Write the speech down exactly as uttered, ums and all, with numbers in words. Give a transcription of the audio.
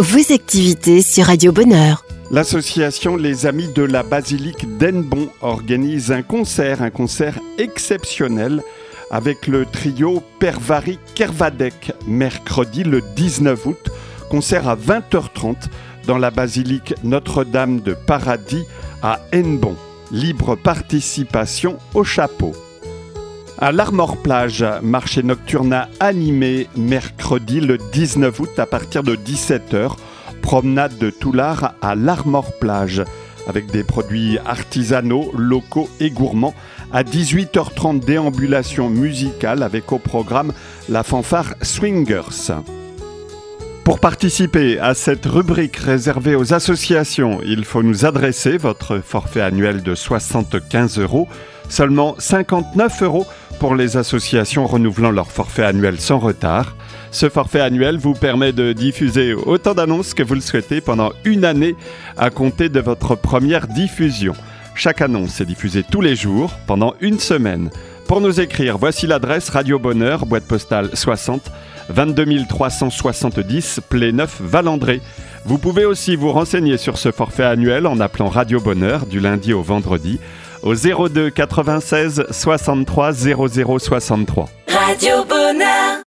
vos activités sur Radio Bonheur. L'association Les Amis de la Basilique d'Hennebont organise un concert, un concert exceptionnel avec le trio Pervari Kervadec, mercredi le dix-neuf août, concert à vingt heures trente dans la basilique Notre-Dame de Paradis à Hennebont. Libre participation au chapeau. À l'Armor Plage, marché nocturne animé mercredi le dix-neuf août à partir de dix-sept heures. Promenade de Toulard à l'Armor Plage avec des produits artisanaux, locaux et gourmands. À dix-huit heures trente, déambulation musicale avec au programme la fanfare Swingers. Pour participer à cette rubrique réservée aux associations, il faut nous adresser votre forfait annuel de soixante-quinze euros, seulement cinquante-neuf euros pour les associations renouvelant leur forfait annuel sans retard. Ce forfait annuel vous permet de diffuser autant d'annonces que vous le souhaitez pendant une année à compter de votre première diffusion. Chaque annonce est diffusée tous les jours pendant une semaine. Pour nous écrire, voici l'adresse Radio Bonheur, boîte postale soixante, vingt-deux mille trois cent soixante-dix, Pléneuf, Valandré. Vous pouvez aussi vous renseigner sur ce forfait annuel en appelant Radio Bonheur du lundi au vendredi au zéro deux quatre-vingt-seize soixante-trois zéro zéro soixante-trois. Radio Bonheur.